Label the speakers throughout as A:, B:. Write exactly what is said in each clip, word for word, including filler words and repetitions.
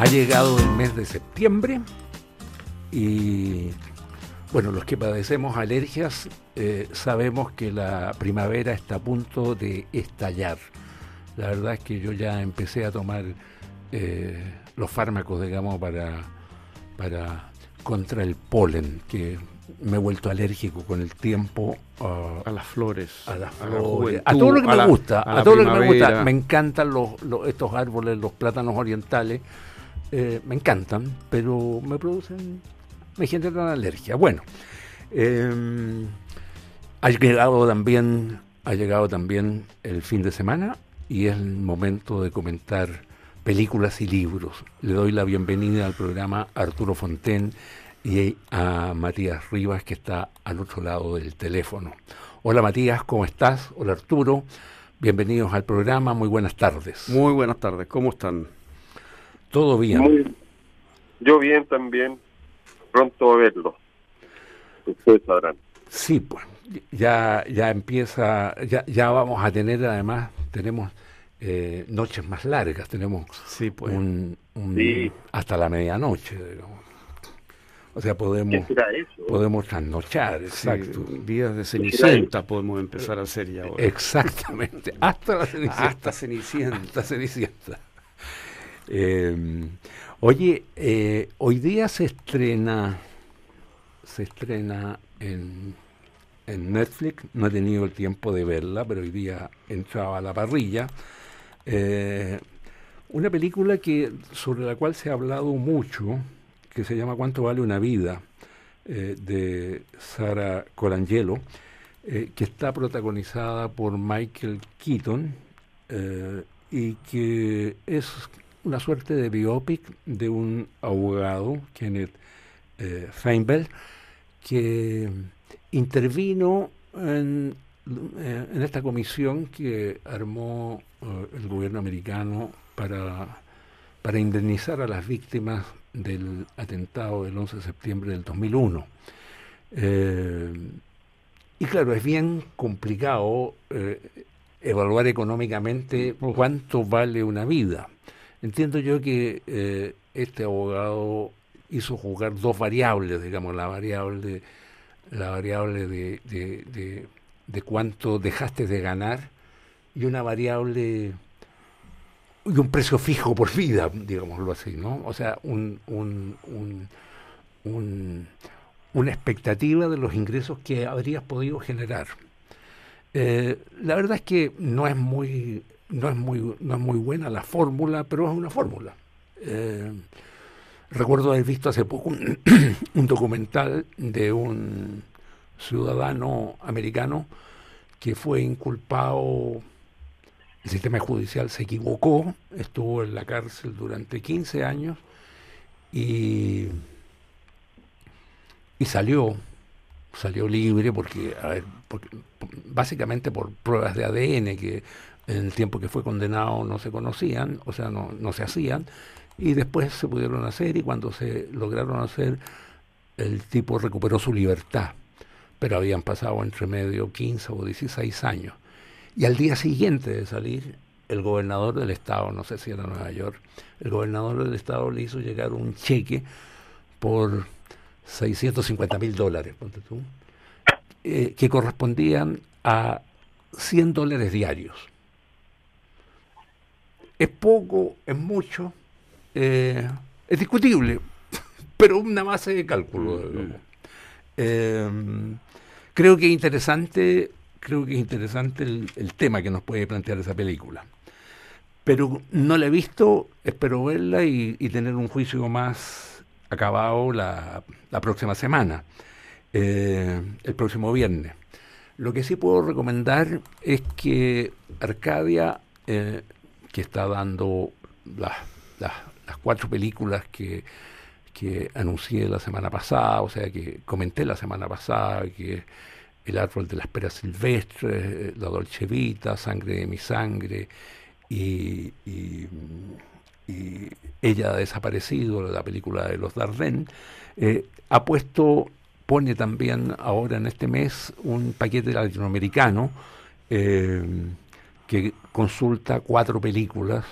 A: Ha llegado el mes de septiembre y, bueno, los que padecemos alergias eh, sabemos que la primavera está a punto de estallar. La verdad es que yo ya empecé a tomar eh, los fármacos, digamos, para, para contra el polen, que me he vuelto alérgico con el tiempo uh,
B: a las flores,
A: a las
B: a,
A: flores,
B: la
A: a todo lo que
B: a
A: me
B: la,
A: gusta,
B: a,
A: a todo
B: primavera.
A: lo que me gusta. Me encantan los, los, estos árboles, los plátanos orientales, eh, me encantan, pero me producen, me generan alergia. Bueno, eh, ha llegado también, ha llegado también el fin de semana y es el momento de comentar películas y libros. Le doy la bienvenida al programa Arturo Fonten y a Matías Rivas, que está al otro lado del teléfono. Hola Matías, ¿cómo estás? Hola Arturo, bienvenidos al programa, muy buenas tardes.
B: Muy buenas tardes, ¿cómo están?
A: Todo bien.
C: Muy, yo bien también, pronto a verlo. Ustedes sabrán.
A: Sí, pues, ya, ya empieza, ya, ya vamos a tener, además, tenemos eh, noches más largas, tenemos
B: sí, pues.
A: un, un
C: Sí.
A: hasta la medianoche, digamos. O sea, podemos,
C: ¿Qué será eso?
A: podemos trasnochar, exacto.
B: Sí, días de Cenicienta podemos empezar a hacer ya ahora.
A: Exactamente, hasta la Cenicienta.
B: Hasta Cenicienta.
A: Hasta Cenicienta. Eh, oye, eh, hoy día se estrena, se estrena en, en Netflix, no he tenido el tiempo de verla, pero hoy día entraba a la parrilla, eh, una película que sobre la cual se ha hablado mucho, que se llama ¿Cuánto vale una vida?, eh, de Sara Colangelo, eh, que está protagonizada por Michael Keaton, eh, y que es una suerte de biopic de un abogado, Kenneth eh, Feinberg, que intervino en, eh, en esta comisión que armó eh, el gobierno americano para, para indemnizar a las víctimas del atentado del once de septiembre del dos mil uno. Eh, y claro, es bien complicado eh, evaluar económicamente cuánto vale una vida. Entiendo yo que eh, este abogado hizo jugar dos variables, digamos, la variable, la variable de, de, de, de cuánto dejaste de ganar y una variable y un precio fijo por vida, digámoslo así, ¿no? O sea, un, un, un, un, una expectativa de los ingresos que habrías podido generar. Eh, la verdad es que no es muy, no es muy, no es muy buena la fórmula, pero es una fórmula. Eh, recuerdo haber visto hace poco un, un documental de un ciudadano americano que fue inculpado. El sistema judicial se equivocó, estuvo en la cárcel durante quince años y, y salió, salió libre porque, a ver, porque, básicamente por pruebas de A D N que en el tiempo que fue condenado no se conocían, o sea, no, no se hacían, y después se pudieron hacer y cuando se lograron hacer, el tipo recuperó su libertad, pero habían pasado entre medio quince o dieciséis años. Y al día siguiente de salir, el gobernador del estado, no sé si era Nueva York, el gobernador del estado le hizo llegar un cheque por seiscientos cincuenta mil dólares, ponte tú, eh, que correspondían a cien dólares diarios. Es poco, es mucho, eh, es discutible, pero una base de cálculo. Mm-hmm. Eh, creo que es interesante... Creo que es interesante el, el tema que nos puede plantear esa película. Pero no la he visto, espero verla y, y tener un juicio más acabado la, la próxima semana, eh, el próximo viernes. Lo que sí puedo recomendar es que Arcadia, eh, que está dando las, las, las cuatro películas que, que anuncié la semana pasada, o sea, que comenté la semana pasada, que El árbol de las peras silvestres, La Dolce Vita, Sangre de mi sangre y, y, y Ella ha desaparecido, la película de los Dardenne, eh, ha puesto, pone también ahora en este mes un paquete latinoamericano eh, que consulta cuatro películas,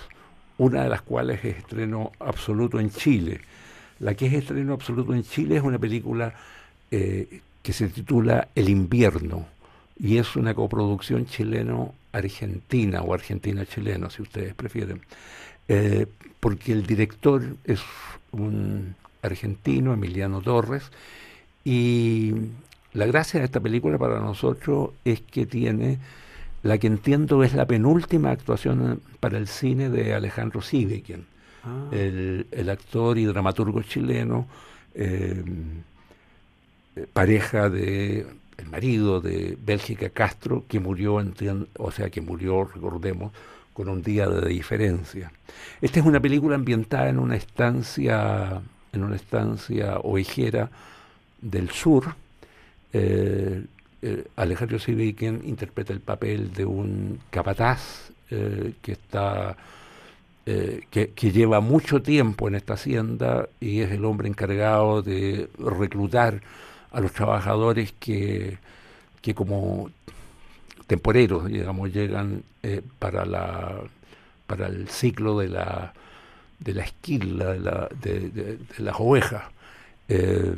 A: una de las cuales es estreno absoluto en Chile. La que es estreno absoluto en Chile es una película eh, que se titula El invierno, y es una coproducción chileno-argentina o argentina-chileno, si ustedes prefieren, eh, porque el director es un argentino, Emiliano Torres, y la gracia de esta película para nosotros es que tiene la que entiendo es la penúltima actuación para el cine de Alejandro Sivekin, ah. el, el actor y dramaturgo chileno, eh, pareja de el marido de Bélgica Castro, que murió, entiendo, o sea, que murió, recordemos, con un día de diferencia. Esta es una película ambientada en una estancia, en una estancia ovejera del sur. Eh, eh, Alejandro Sivekin interpreta el papel de un capataz eh, que está eh, que, que lleva mucho tiempo en esta hacienda y es el hombre encargado de reclutar a los trabajadores que, que como temporeros, digamos, llegan eh, para la para el ciclo de la de la esquila, de, la, de, de, de las ovejas. Eh,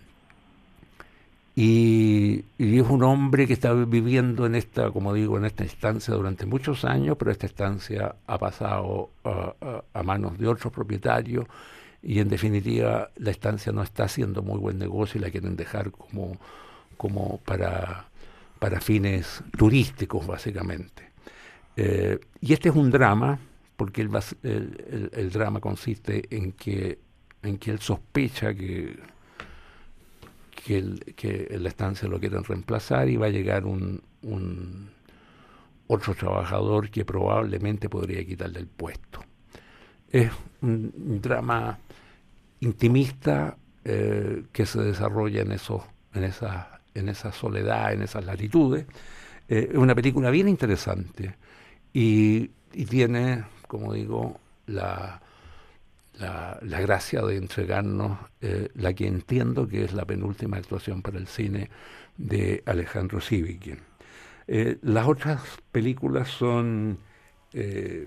A: y, y es un hombre que está viviendo en esta, como digo, en esta estancia durante muchos años, pero esta estancia ha pasado a, a, a manos de otros propietarios, y en definitiva la estancia no está haciendo muy buen negocio y la quieren dejar como, como para, para fines turísticos, básicamente. Eh, y este es un drama, porque el, el, el, el drama consiste en que, en que él sospecha que, que, el, que en la estancia lo quieren reemplazar y va a llegar un, un otro trabajador que probablemente podría quitarle el puesto. Es un, un drama intimista eh, que se desarrolla en esos, en esa, en esa soledad, en esas latitudes. Eh, es una película bien interesante y, y tiene, como digo, la, la, la gracia de entregarnos eh, la que entiendo que es la penúltima actuación para el cine de Alejandro Sivekin. Eh, las otras películas son eh,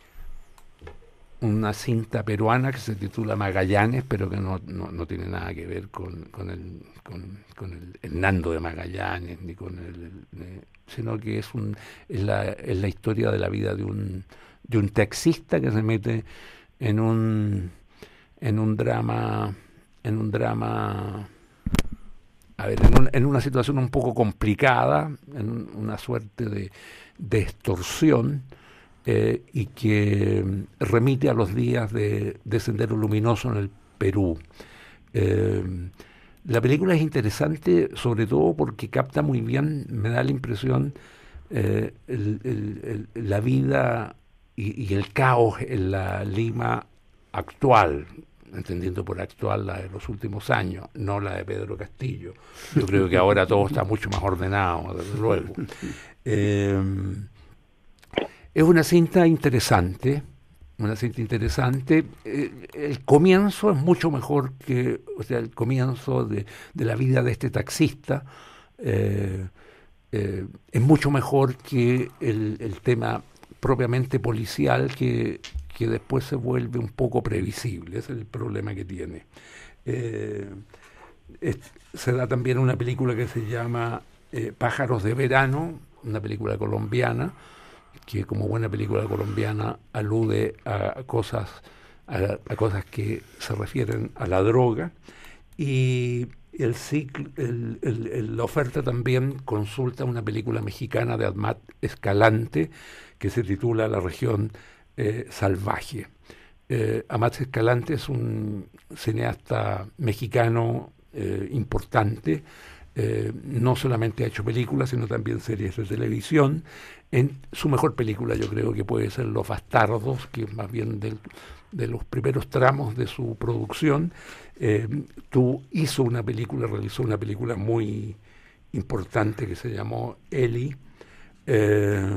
A: una cinta peruana que se titula Magallanes, pero que no, no, no tiene nada que ver con, con, el, con, con el, el Nando de Magallanes, ni con el, el, el sino que es, un, es, la, es la historia de la vida de un, de un taxista que se mete en un, en un drama, en un drama, a ver, en, un, en una situación un poco complicada, en una suerte de, de extorsión, Eh, y que remite a los días de, de Sendero Luminoso en el Perú. Eh, la película es interesante sobre todo porque capta muy bien, me da la impresión, eh, el, el, el, la vida y, y el caos en la Lima actual, entendiendo por actual la de los últimos años, no la de Pedro Castillo. Yo creo que ahora todo está mucho más ordenado, desde luego. Eh, Es una cinta interesante, una cinta interesante. Eh, el comienzo es mucho mejor que, o sea, el comienzo de, de la vida de este taxista eh, eh, es mucho mejor que el, el tema propiamente policial que, que después se vuelve un poco previsible. Ese es el problema que tiene. Eh, es, se da también una película que se llama eh, Pájaros de Verano, una película colombiana, que como buena película colombiana alude a cosas a, a cosas que se refieren a la droga, y el ciclo, el, el, el, la oferta también consulta una película mexicana de Amat Escalante que se titula La región eh, salvaje. Eh, Amat Escalante es un cineasta mexicano eh, importante. Eh, no solamente ha hecho películas, sino también series de televisión. En su mejor película yo creo que puede ser Los Bastardos, que es más bien del, de los primeros tramos de su producción. Eh, tú hizo una película, realizó una película muy importante que se llamó Eli, eh,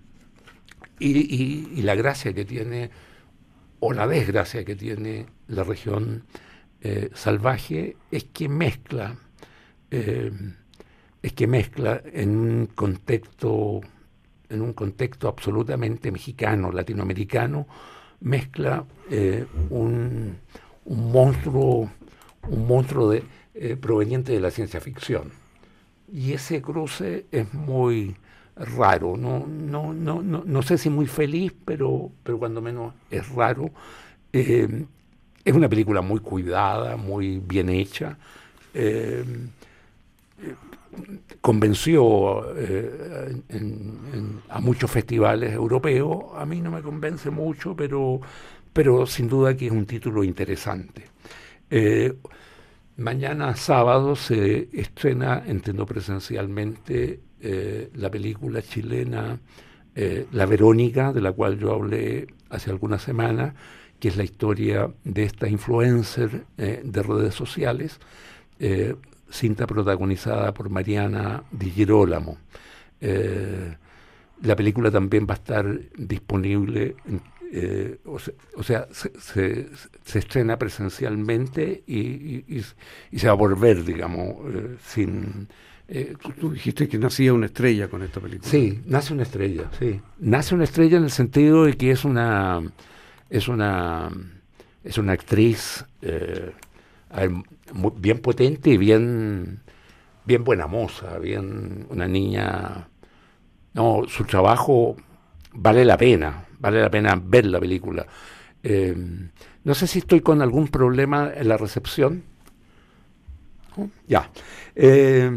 A: y, y, y la gracia que tiene, o la desgracia que tiene la región eh, salvaje, es que mezcla Eh, es que mezcla en un contexto en un contexto absolutamente mexicano, latinoamericano, mezcla eh, un, un monstruo, un monstruo de, eh, proveniente de la ciencia ficción. Y ese cruce es muy raro, no, no, no, no, no sé si muy feliz, pero, pero cuando menos es raro. Eh, es una película muy cuidada, muy bien hecha. Eh, convenció eh, en, en, a muchos festivales europeos. A mí no me convence mucho, pero, pero sin duda que es un título interesante. Eh, mañana sábado se estrena, entiendo presencialmente, eh, la película chilena eh, La Verónica, de la cual yo hablé hace algunas semanas, que es la historia de esta influencer eh, de redes sociales, eh, cinta protagonizada por Mariana Di Girolamo. Eh, la película también va a estar disponible, eh, o, se, o sea, se, se, se estrena presencialmente y, y, y, y se va a volver, digamos, eh, sin...
B: Eh, tú, tú dijiste que nacía una estrella con esta película.
A: Sí, nace una estrella, sí. Nace una estrella en el sentido de que es una... es una, es una actriz... Eh, bien potente y bien bien buena moza, bien una niña. No, su trabajo vale la pena, vale la pena ver la película. Eh, no sé si estoy con algún problema en la recepción. ¿No? Ya. Eh,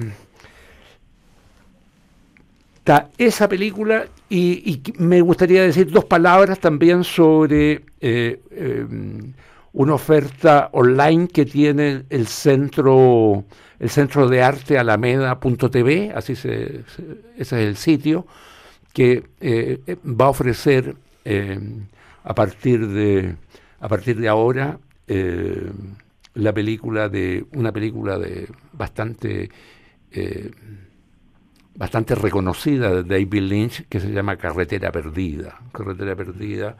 A: está esa película y, y me gustaría decir dos palabras también sobre eh, eh, una oferta online que tiene el centro el centro de arte alameda punto t v, así se, se, ese es el sitio, que eh, va a ofrecer eh, a partir de a partir de ahora eh, la película de una película de bastante eh, bastante reconocida de David Lynch, que se llama Carretera Perdida. Carretera Perdida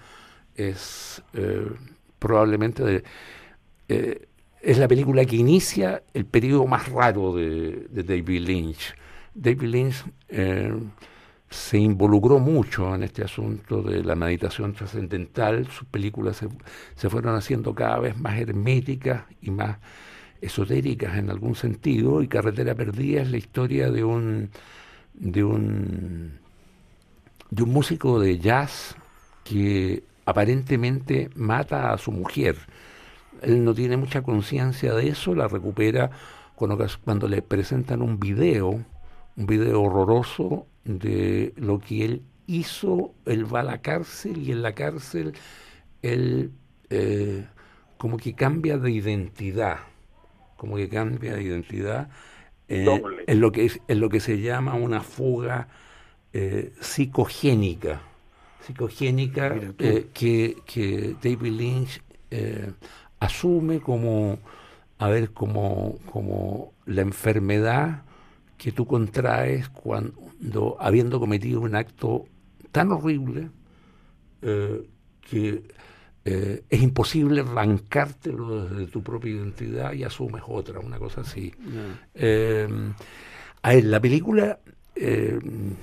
A: es eh, probablemente de, eh, es la película que inicia el periodo más raro de, de David Lynch. David Lynch eh, se involucró mucho en este asunto de la meditación trascendental. Sus películas se, se fueron haciendo cada vez más herméticas y más esotéricas en algún sentido, y Carretera Perdida es la historia de un de un de un músico de jazz que aparentemente mata a su mujer. Él no tiene mucha conciencia de eso, la recupera cuando, cuando le presentan un video, un video horroroso de lo que él hizo. Él va a la cárcel y en la cárcel él eh, como que cambia de identidad, como que cambia de identidad eh, en, lo que es, en lo que se llama una fuga eh, psicogénica, psicogénica eh, que, que David Lynch eh, asume como, a ver, como, como la enfermedad que tú contraes cuando, habiendo cometido un acto tan horrible eh, que eh, es imposible arrancártelo desde tu propia identidad y asumes otra, una cosa así. No. Eh, a ver, la película eh,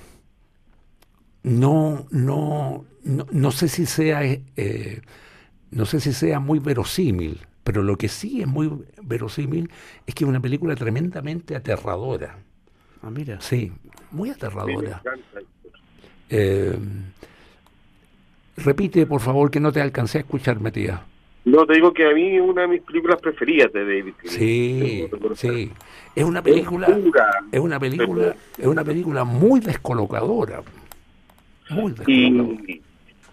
A: no, no, no, no sé si sea eh, no sé si sea muy verosímil, pero lo que sí es muy verosímil es que es una película tremendamente aterradora.
B: Ah, mira.
A: Sí, muy aterradora. Eh, repite, por favor, que no te alcancé a escuchar, Matías.
C: No, te digo que a mí es una de mis películas preferidas de David Lynch.
A: Sí, sí. Es una película, es una película, es una película muy descolocadora. Muy descolocadora.
C: Y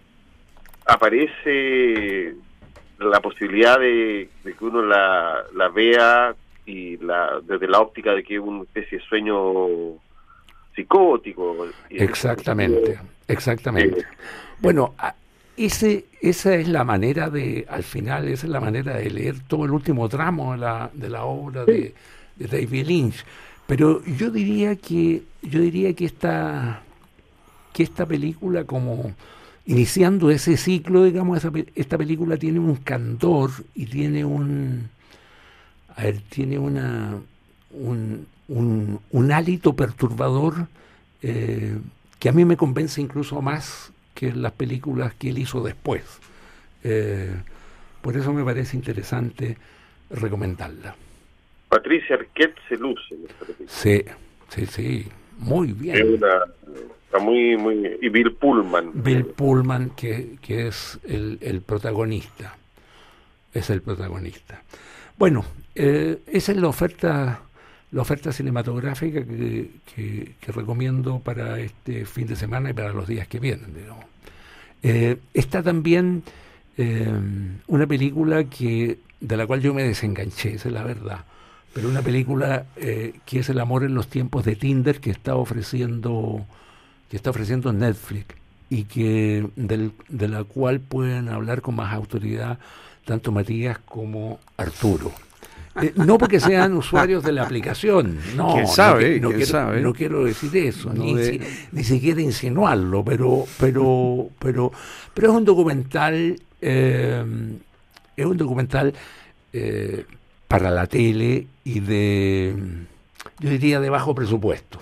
C: aparece la posibilidad de, de que uno la, la vea y la desde la óptica de que es una especie de sueño psicótico.
A: Exactamente, exactamente. Eh, bueno, ese, esa es la manera de, al final, esa es la manera de leer todo el último tramo de la, de la obra de, de David Lynch. Pero yo diría que, yo diría que esta, que esta película, como iniciando ese ciclo, digamos, esa, esta película tiene un candor y tiene un, a ver, tiene una, un, un, un hálito perturbador eh, que a mí me convence incluso más que las películas que él hizo después. Eh, por eso me parece interesante recomendarla.
C: Patricia Arquette se luce en esta película.
A: Sí, sí, sí, muy bien.
C: Es una, está muy, muy... Y Bill Pullman.
A: Bill Pullman, que, que es el, el protagonista. Es el protagonista. Bueno, eh, esa es la oferta, la oferta cinematográfica que, que, que recomiendo para este fin de semana y para los días que vienen, digamos. Eh, está también eh, una película que de la cual yo me desenganché, esa es la verdad, pero una película eh, que es El amor en los tiempos de Tinder, que está ofreciendo que está ofreciendo Netflix y que del, de la cual pueden hablar con más autoridad tanto Matías como Arturo. Eh, no porque sean usuarios de la aplicación, no,
B: ¿Quién sabe?
A: no, no,
B: ¿Quién
A: quiero,
B: sabe?
A: no quiero decir eso,
B: No
A: ni,
B: de...
A: ni siquiera insinuarlo, pero pero pero pero es un documental eh, es un documental eh, para la tele y de, yo diría, de bajo presupuesto.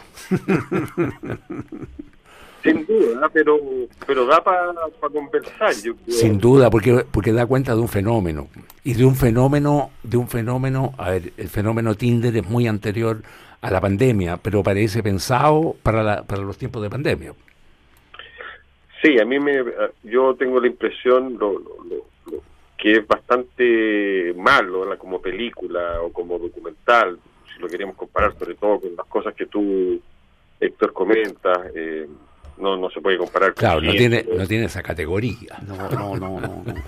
C: Sin duda, pero pero da para pa conversar. Yo creo.
A: Sin duda, porque porque da cuenta de un fenómeno y de un fenómeno de un fenómeno. A ver, el fenómeno Tinder es muy anterior a la pandemia, pero parece pensado para la, para los tiempos de pandemia.
C: Sí, a mí me, yo tengo la impresión lo, lo, lo, lo, que es bastante malo la, como película o como documental, si lo queríamos comparar, sobre todo con las cosas que tú, Héctor, comentas. Eh, No, no se puede comparar.
A: Claro,
C: con
A: no
C: eso.
A: tiene, no tiene esa categoría.
B: No, no, no, no. no.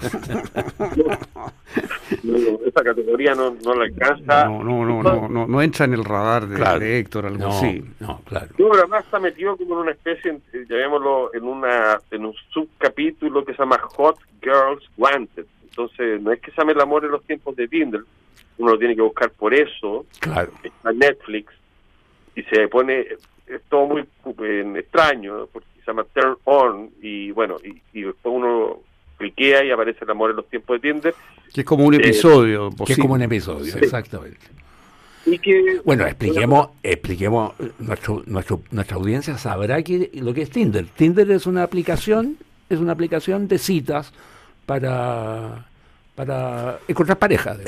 C: no, no esa categoría no, no la alcanza.
B: No, no, no, no, no, no entra en el radar de,
A: Claro.
B: de Héctor, algo
A: No,
B: así.
A: no, claro.
C: No, pero además está metido como en una especie, llamémoslo, en una en un subcapítulo que se llama Hot Girls Wanted. Entonces, no es que se llame El amor en los tiempos de Tinder, uno lo tiene que buscar por eso.
A: Claro.
C: Está en Netflix y se pone, es todo muy eh, extraño, porque se llama Turn On, y bueno, y, y después uno cliquea y aparece El amor en los tiempos de Tinder.
B: Que es como un episodio.
A: Que
B: posible.
A: es como un episodio,
B: Sí.
A: exactamente.
C: Y que,
A: Bueno, expliquemos, expliquemos, nuestro, nuestro, nuestra audiencia sabrá que, lo que es Tinder. Tinder es una aplicación, es una aplicación de citas para, para encontrar parejas.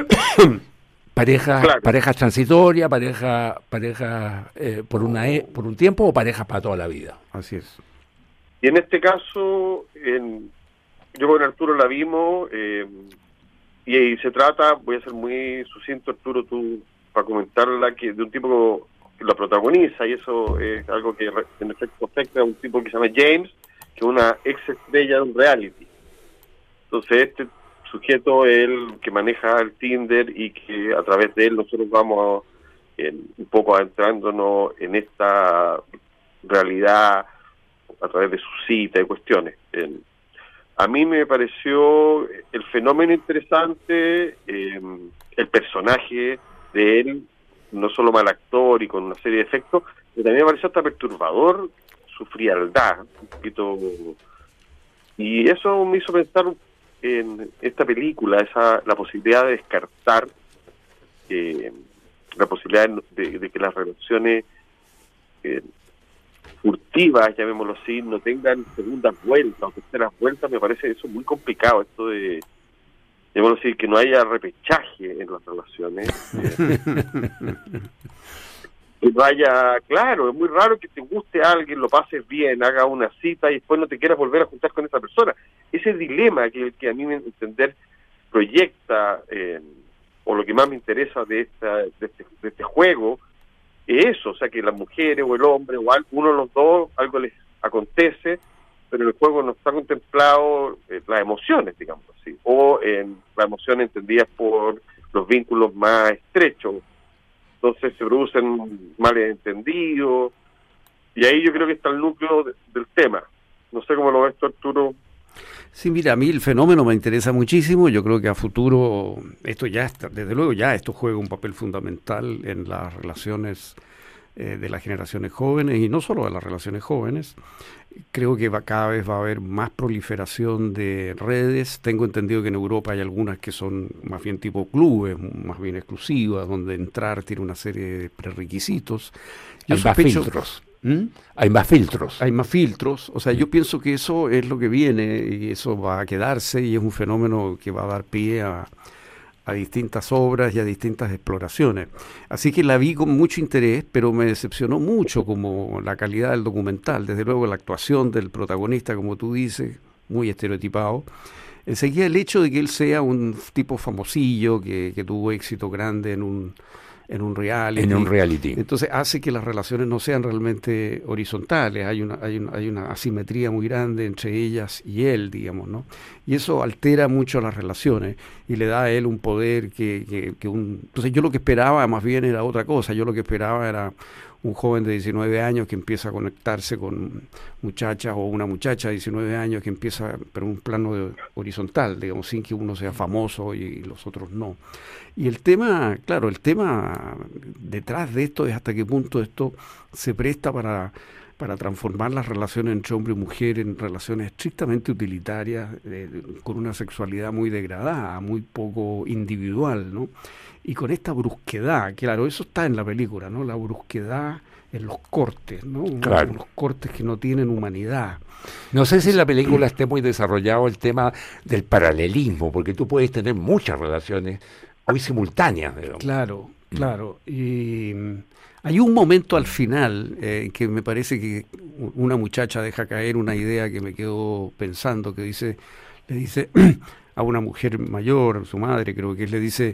A: Parejas,
C: Claro.
A: parejas transitorias, parejas, parejas eh, por una e- por un tiempo o parejas para toda la vida.
B: Así es.
C: y en este caso, en, yo con Arturo la vimos, eh, y, y se trata, voy a ser muy sucinto, Arturo, tú, para comentarla, que de un tipo que la protagoniza, y eso es algo que en efecto afecta a un tipo que se llama James, que es una ex estrella de un reality. Entonces este sujeto es el que maneja el Tinder y que a través de él nosotros vamos en, un poco adentrándonos en esta realidad a través de su cita y cuestiones. En, a mí me pareció el fenómeno interesante, eh, el personaje de él, no solo mal actor y con una serie de efectos, pero también me pareció hasta perturbador su frialdad, un poquito, y eso me hizo pensar en esta película, esa la posibilidad de descartar eh, la posibilidad de, de que las relaciones eh, furtivas, llamémoslo así, no tengan segundas vueltas o terceras vueltas. Me parece eso muy complicado, esto de, llamémoslo así, que no haya repechaje en las relaciones. Eh, que no haya, claro, es muy raro que te guste a alguien, lo pases bien, haga una cita y después no te quieras volver a juntar con esa persona. Ese dilema que, que a mí me entender proyecta, eh, o lo que más me interesa de, esta, de, este, de este juego, es eso, o sea, que las mujeres o el hombre o uno de los dos, algo les acontece, pero en el juego no está contemplado eh, las emociones, digamos así, o eh, las emociones entendidas por los vínculos más estrechos. Entonces se producen malentendidos, y ahí yo creo que está el núcleo de, del tema. No sé cómo lo ves tú, Arturo.
B: Sí, mira, a mí el fenómeno me interesa muchísimo. Yo creo que a futuro, esto ya está, desde luego ya esto juega un papel fundamental en las relaciones eh, de las generaciones jóvenes, y no solo de las relaciones jóvenes. Creo que va, cada vez va a haber más proliferación de redes. Tengo entendido que en Europa hay algunas que son más bien tipo clubes, más bien exclusivas, donde entrar tiene una serie de prerequisitos. Yo
A: Hay más
B: sospecho,
A: filtros.
B: ¿Mm?
A: Hay más filtros.
B: Hay más filtros, o sea, yo pienso que eso es lo que viene y eso va a quedarse y es un fenómeno que va a dar pie a, a distintas obras y a distintas exploraciones. Así que la vi con mucho interés, pero me decepcionó mucho como la calidad del documental, desde luego la actuación del protagonista, como tú dices, muy estereotipado. Enseguida el hecho de que él sea un tipo famosillo, que, que tuvo éxito grande en un... en un reality.
A: En un reality.
B: Entonces hace que las relaciones no sean realmente horizontales, hay una, hay una, hay una asimetría muy grande entre ellas y él, digamos, ¿no? Y eso altera mucho las relaciones y le da a él un poder que, que, que un... Entonces yo lo que esperaba más bien era otra cosa, yo lo que esperaba era un joven de diecinueve años que empieza a conectarse con muchachas o una muchacha de diecinueve años que empieza, pero en un plano de, horizontal, digamos, sin que uno sea famoso y, y los otros no. Y el tema, claro, el tema detrás de esto es hasta qué punto esto se presta para, para transformar las relaciones entre hombre y mujer en relaciones estrictamente utilitarias, eh, con una sexualidad muy degradada, muy poco individual, ¿no? Y con esta brusquedad, claro, eso está en la película, ¿no? La brusquedad en los cortes, ¿no?
A: Claro.
B: Los cortes que no tienen humanidad.
A: No sé si en la película esté muy desarrollado el tema del paralelismo, porque tú puedes tener muchas relaciones muy simultáneas, digamos.
B: Claro, claro. Y mm, hay un momento al final eh, que me parece que una muchacha deja caer una idea que me quedó pensando, que dice, le dice a una mujer mayor, su madre creo que le dice,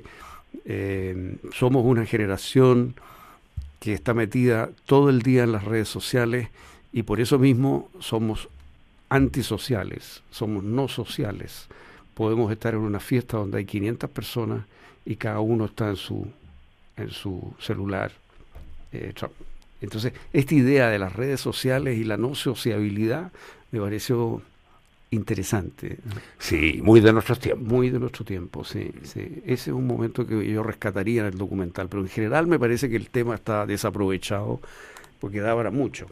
B: eh, somos una generación que está metida todo el día en las redes sociales y por eso mismo somos antisociales, somos no sociales. Podemos estar en una fiesta donde hay quinientas personas y cada uno está en su en su celular. Eh, entonces, esta idea de las redes sociales y la no sociabilidad me pareció interesante.
A: Sí, muy de nuestros tiempos.
B: Muy de nuestro tiempo, sí, sí. Ese es un momento que yo rescataría en el documental, pero en general me parece que el tema está desaprovechado porque da para mucho.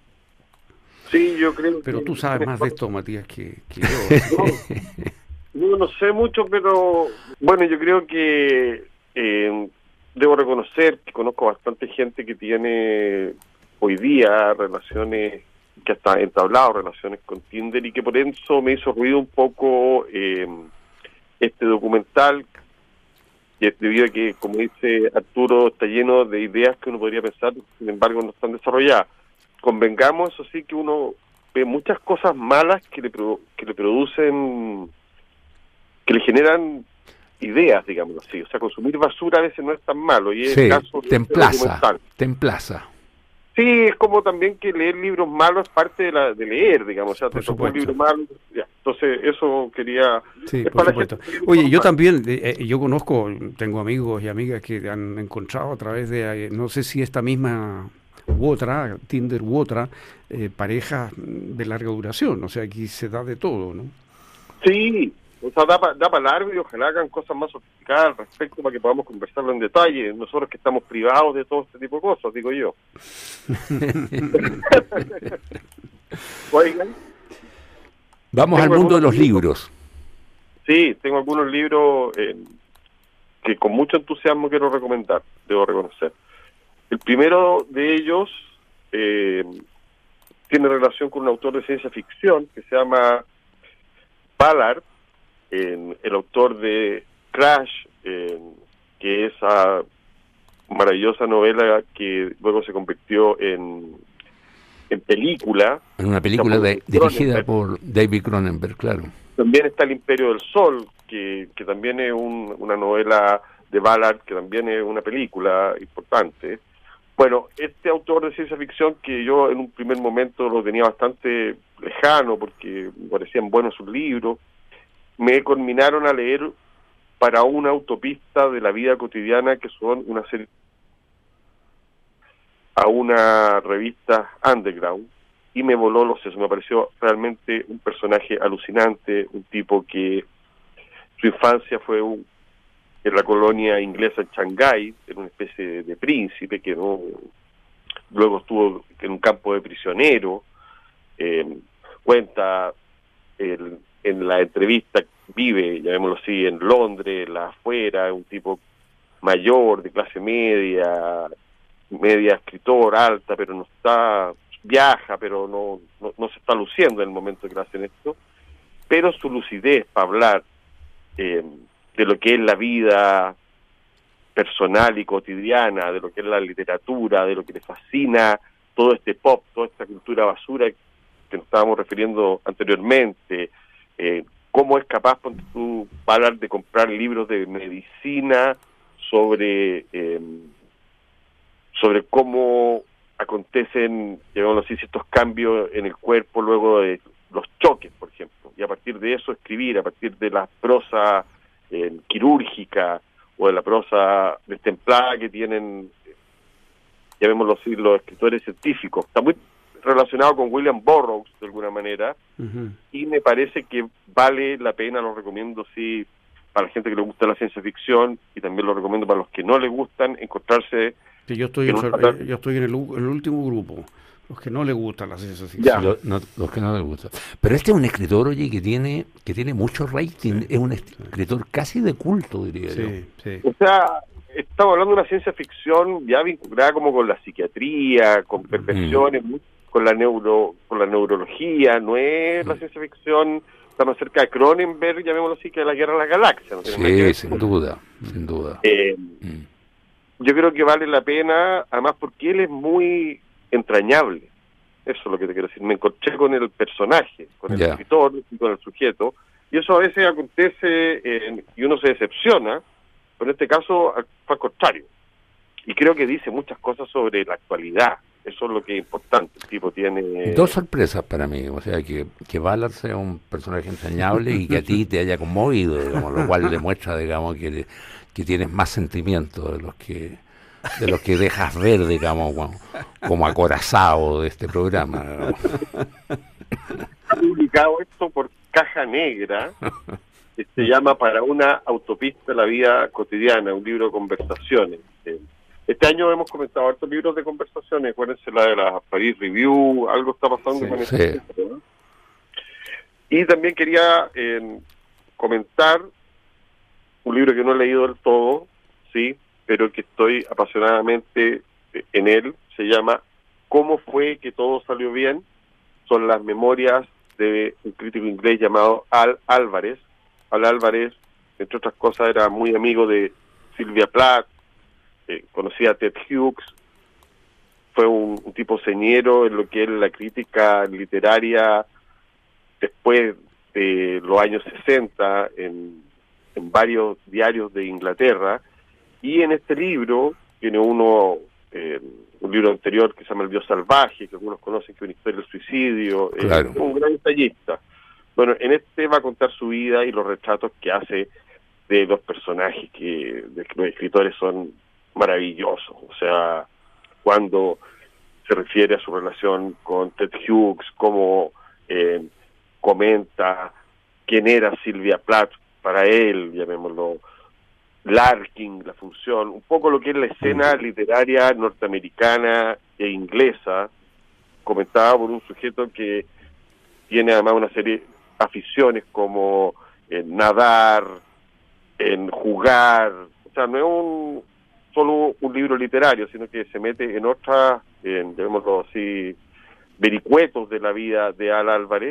C: Sí, yo creo
B: Pero
C: que...
B: tú sabes más de esto, Matías, que, que yo.
C: No, no, no sé mucho, pero bueno, yo creo que eh, debo reconocer que conozco bastante gente que tiene hoy día relaciones, que hasta entablado relaciones con Tinder y que por eso me hizo ruido un poco eh, este documental, debido a que, como dice Arturo, está lleno de ideas que uno podría pensar, sin embargo no están desarrolladas. Convengamos, eso sí, que uno ve muchas cosas malas que le, que le producen, que le generan ideas, digamos así. O sea, consumir basura a veces no es tan malo. Y es
A: sí,
C: el caso
A: te emplaza, te emplaza.
C: Sí, es como también que leer libros malos es parte de, la, de leer, digamos. O sea, te tocó un libro malo. Ya. Entonces, eso quería...
B: Sí, por supuesto. Oye, yo también, eh, yo conozco, tengo amigos y amigas que han encontrado a través de, eh, no sé si esta misma u otra, Tinder u otra, eh, parejas de larga duración. O sea, aquí se da de todo, ¿no?
C: Sí, o sea, da para da pa largo y ojalá hagan cosas más sofisticadas al respecto para que podamos conversarlo en detalle. Nosotros que estamos privados de todo este tipo de cosas, digo yo. Oigan.
A: Vamos al mundo de los libros.
C: Sí, tengo algunos libros eh, que con mucho entusiasmo quiero recomendar, debo reconocer. El primero de ellos eh, tiene relación con un autor de ciencia ficción que se llama Ballard, eh, el autor de Crash, eh, que es esa maravillosa novela que luego se convirtió en, en película.
A: En una película de, dirigida por David Cronenberg, claro.
C: También está El Imperio del Sol, que, que también es un, una novela de Ballard, que también es una película importante. Bueno, este autor de ciencia ficción, que yo en un primer momento lo tenía bastante lejano porque me parecían buenos sus libros, me culminaron a leer Para una autopista de la vida cotidiana, que son una serie a una revista underground, y me voló los sesos. Me pareció realmente un personaje alucinante, un tipo que su infancia fue un, en la colonia inglesa en Shanghái, era una especie de, de príncipe que no luego estuvo en un campo de prisionero. Eh, cuenta el, en la entrevista, vive, llamémoslo así, en Londres, la afuera, un tipo mayor, de clase media, media escritor, alta, pero no está, viaja, pero no, no, no se está luciendo en el momento que le hacen esto, pero su lucidez para hablar eh, de lo que es la vida personal y cotidiana, de lo que es la literatura, de lo que le fascina todo este pop, toda esta cultura basura que nos estábamos refiriendo anteriormente, eh, cómo es capaz tú hablar de comprar libros de medicina sobre eh, sobre cómo acontecen, llamémoslo así, ciertos cambios en el cuerpo luego de los choques, por ejemplo, y a partir de eso escribir, a partir de la prosa eh, quirúrgica o de la prosa destemplada que tienen, llamémoslo así, los escritores científicos. Está muy relacionado con William Burroughs de alguna manera, uh-huh. y me parece que vale la pena, lo recomiendo sí para la gente que le gusta la ciencia ficción, y también lo recomiendo para los que no les gustan, encontrarse...
B: Sí, yo estoy en, en yo estoy en el, en el último grupo, los que no les gusta la ciencia ficción.
A: Lo, no, los que no les gusta. Pero este es un escritor, oye, que tiene que tiene mucho rating, sí, es un escritor sí. casi de culto, diría
C: sí,
A: yo.
C: Sí. O sea, estamos hablando de una ciencia ficción ya vinculada como con la psiquiatría, con perfecciones, mm. con la neuro con la neurología, no es mm. la ciencia ficción, está más cerca de Cronenberg, llamémoslo así, que de la Guerra de las Galaxias. ¿No?
A: Sí, sin duda, sin duda.
C: Eh, mm. Yo creo que vale la pena, además porque él es muy entrañable. Eso es lo que te quiero decir. Me encontré con el personaje, con el yeah. escritor y con el sujeto, y eso a veces acontece eh, y uno se decepciona, pero en este caso fue al contrario. Y creo que dice muchas cosas sobre la actualidad. Eso es lo que es importante. El tipo tiene...
A: Dos sorpresas para mí. O sea, que, que Ballard sea un personaje entrañable y que a ti te haya conmovido, digamos, lo cual demuestra, digamos, que, que tienes más sentimientos de los que de los que dejas ver, digamos, como, como acorazado de este programa.
C: Ha publicado esto por Caja Negra, que se llama Para una autopista a la vida cotidiana, un libro de conversaciones. Este año hemos comentado estos libros de conversaciones, acuérdense la de la Paris Review, algo está pasando
A: sí,
C: con
A: sí.
C: este libro, ¿no? Y también quería eh, comentar un libro que no he leído del todo, sí, pero que estoy apasionadamente en él. Se llama ¿Cómo fue que todo salió bien? Son las memorias de un crítico inglés llamado Al Álvarez. Al Álvarez, entre otras cosas, era muy amigo de Sylvia Plath, eh, conocía a Ted Hughes, fue un, un tipo señero en lo que es la crítica literaria después de los años sesenta en, en varios diarios de Inglaterra. Y en este libro, tiene uno, eh, un libro anterior que se llama El Dios Salvaje, que algunos conocen, que es una historia del suicidio,
A: claro.
C: eh, un gran ensayista. Bueno, en este va a contar su vida y los retratos que hace de los personajes, que de, los escritores son maravillosos. O sea, cuando se refiere a su relación con Ted Hughes, cómo eh, comenta quién era Sylvia Plath para él, llamémoslo, Larkin, la función, un poco lo que es la escena literaria norteamericana e inglesa, comentada por un sujeto que tiene además una serie de aficiones como eh, nadar, en jugar, o sea, no es un solo un libro literario, sino que se mete en otras, en, llamémoslo así, vericuetos de la vida de Al Álvarez.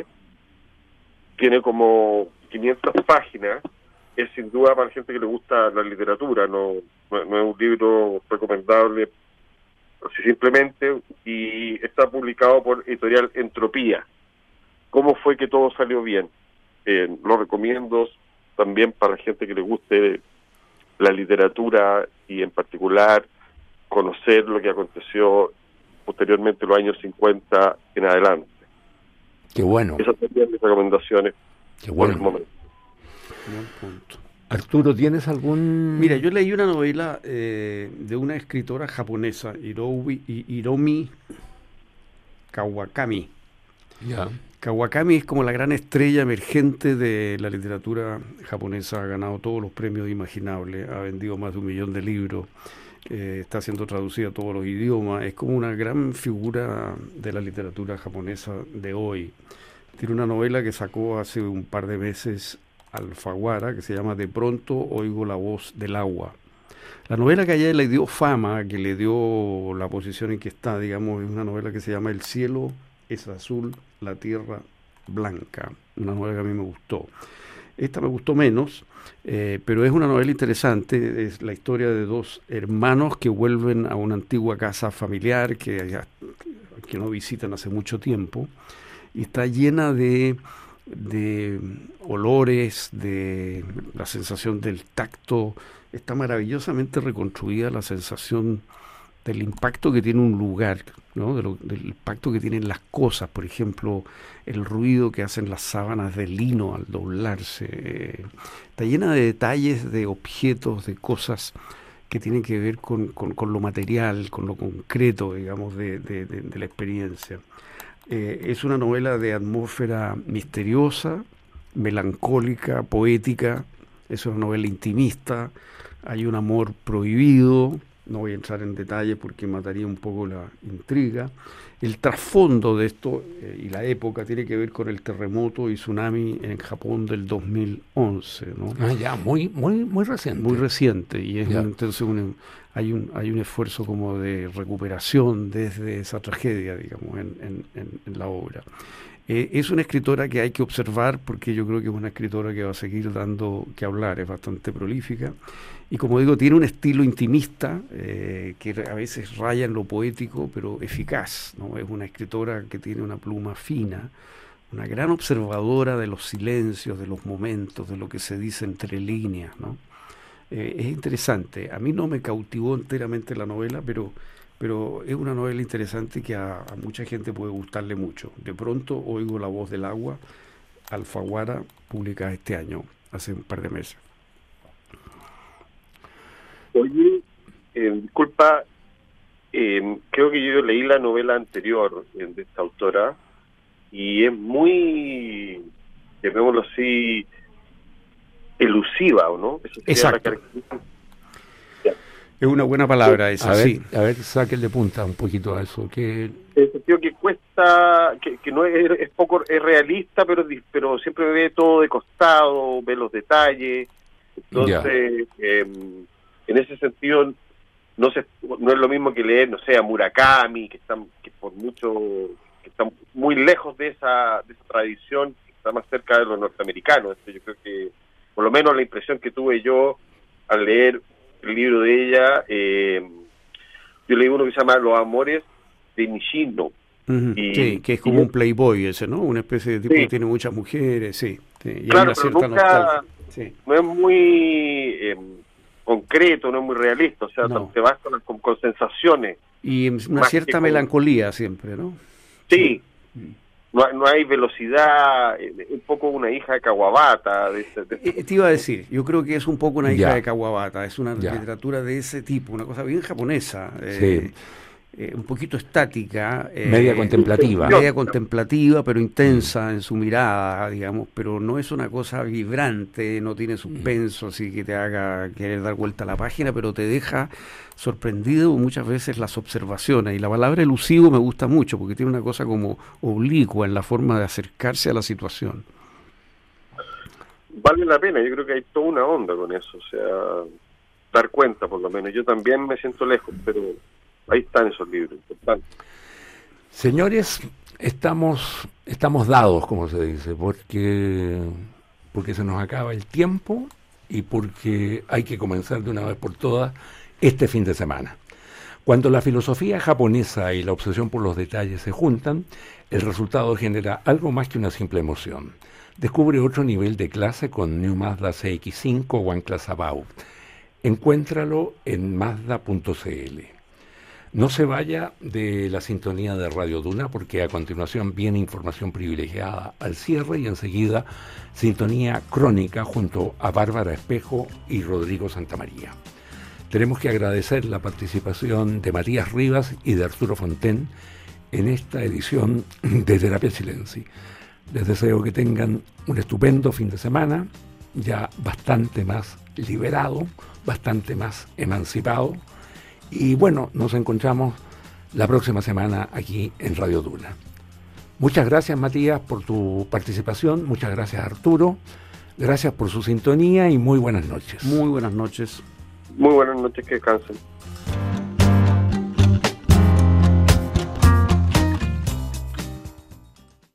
C: Tiene como quinientas páginas. Es sin duda para la gente que le gusta la literatura, no, no, no es un libro recomendable así simplemente, y está publicado por Editorial Entropía. ¿Cómo fue que todo salió bien? Eh, lo recomiendo también para la gente que le guste la literatura y en particular conocer lo que aconteció posteriormente en los años cincuenta en adelante.
A: Qué bueno.
C: Esas serían mis recomendaciones.
A: Qué bueno.
C: Por el momento.
B: Buen punto.
A: Arturo, ¿tienes algún...?
B: Mira, yo leí una novela eh, de una escritora japonesa, Hiromi, Hiromi Kawakami.
A: Ya.
B: Kawakami es como la gran estrella emergente de la literatura japonesa, ha ganado todos los premios imaginables, ha vendido más de un millón de libros, eh, está siendo traducida a todos los idiomas, es como una gran figura de la literatura japonesa de hoy. Tiene una novela que sacó hace un par de meses Alfaguara, que se llama De pronto oigo la voz del agua. La novela que a ella le dio fama, que le dio la posición en que está, digamos, es una novela que se llama El cielo es azul, la tierra blanca, una novela que a mí me gustó. Esta me gustó menos, eh, pero es una novela interesante, es la historia de dos hermanos que vuelven a una antigua casa familiar que, ya, que no visitan hace mucho tiempo, y está llena de, de olores, de la sensación del tacto, está maravillosamente reconstruida la sensación del impacto que tiene un lugar, ¿no? De lo, del impacto que tienen las cosas, por ejemplo, el ruido que hacen las sábanas de lino al doblarse. Eh, está llena de detalles, de objetos, de cosas que tienen que ver con, con, con lo material, con lo concreto, digamos, de, de, de, de la experiencia. Eh, es una novela de atmósfera misteriosa, melancólica, poética, es una novela intimista, hay un amor prohibido. No voy a entrar en detalle porque mataría un poco la intriga. El trasfondo de esto eh, y la época tiene que ver con el terremoto y tsunami en Japón del dos mil once, ¿no?
A: Ah, ya, muy, muy, muy reciente.
B: Muy reciente, y es
A: Ya.
B: un, entonces un, hay un hay un esfuerzo como de recuperación desde esa tragedia, digamos, en, en, en, en la obra. Eh, es una escritora que hay que observar porque yo creo que es una escritora que va a seguir dando que hablar, es bastante prolífica. Y como digo, tiene un estilo intimista eh, que a veces raya en lo poético, pero eficaz, ¿no? Es una escritora que tiene una pluma fina, una gran observadora de los silencios, de los momentos, de lo que se dice entre líneas, ¿no? Eh, es interesante. A mí no me cautivó enteramente la novela, pero, pero es una novela interesante que a, a mucha gente puede gustarle mucho. De pronto oigo La voz del agua, Alfaguara, publicada este año, hace un par de meses.
C: Oye, eh, disculpa, eh, creo que yo leí la novela anterior eh, de esta autora y es muy, llamémoslo así, elusiva, ¿o no? Eso sería
B: Exacto.
C: la característica.
B: Es una buena palabra esa,
A: A ver,
B: sí.
A: a ver, sáquenle punta un poquito a eso. Que
C: En el sentido que cuesta, que, que no es, es poco, es realista, pero pero siempre ve todo de costado, ve los detalles. Entonces, eh, en ese sentido, no se, no es lo mismo que leer, no sé, a Murakami, que están, que por mucho, que están muy lejos de esa, de esa tradición, que está más cerca de los norteamericanos. Entonces, yo creo que, por lo menos la impresión que tuve yo al leer el libro de ella, eh, yo leí uno que se llama Los amores de Nishino.
B: Uh-huh.
C: Y,
B: sí, que es como
C: y,
B: un playboy ese, ¿no? Una especie de tipo
C: sí.
B: que tiene muchas mujeres, sí. sí. Y
C: claro,
B: hay una
C: pero
B: cierta
C: nunca,
B: nostalgia. Sí.
C: no es muy eh, concreto, no es muy realista, o sea,
B: No.
C: te vas con, con, con sensaciones.
B: Y una
C: Más
B: cierta
C: que con-
B: melancolía siempre, ¿no?
C: Sí,
B: Sí.
C: no, hay- no hay velocidad, eh, un poco una hija de Kawabata. De, ese- de ese-
B: Eh, Te iba a decir, yo creo que es un poco una hija
A: Ya.
B: de Kawabata, es una
A: Ya.
B: literatura de ese tipo, una cosa bien japonesa, eh,
A: Sí.
B: eh, un poquito estática. eh,
A: media contemplativa.
B: Media contemplativa, pero intensa en su mirada, digamos, pero no es una cosa vibrante, no tiene suspenso, así que te haga querer dar vuelta a la página, pero te deja sorprendido muchas veces las observaciones. Y la palabra elusivo me gusta mucho, porque tiene una cosa como oblicua en la forma de acercarse a la situación.
C: Vale la pena, yo creo que hay toda una onda con eso, o sea, dar cuenta por lo menos. Yo también me siento lejos, pero ahí están esos libros, importantes.
A: Señores, estamos, estamos dados, como se dice, porque, porque se nos acaba el tiempo y porque hay que comenzar de una vez por todas este fin de semana. Cuando la filosofía japonesa y la obsesión por los detalles se juntan, el resultado genera algo más que una simple emoción. Descubre otro nivel de clase con New Mazda C X cinco One Class Above. Encuéntralo en mazda punto c l. No se vaya de la sintonía de Radio Duna, porque a continuación viene información privilegiada al cierre y enseguida sintonía crónica junto a Bárbara Espejo y Rodrigo Santamaría. Tenemos que agradecer la participación de Matías Rivas y de Arturo Fonten en esta edición de Terapia Silenci. Les deseo que tengan un estupendo fin de semana, ya bastante más liberado, bastante más emancipado. Y bueno, nos encontramos la próxima semana aquí en Radio Duna. Muchas gracias, Matías, por tu participación. Muchas gracias, Arturo. Gracias por su sintonía y muy buenas noches.
B: Muy buenas noches.
C: Muy buenas noches, que descansen.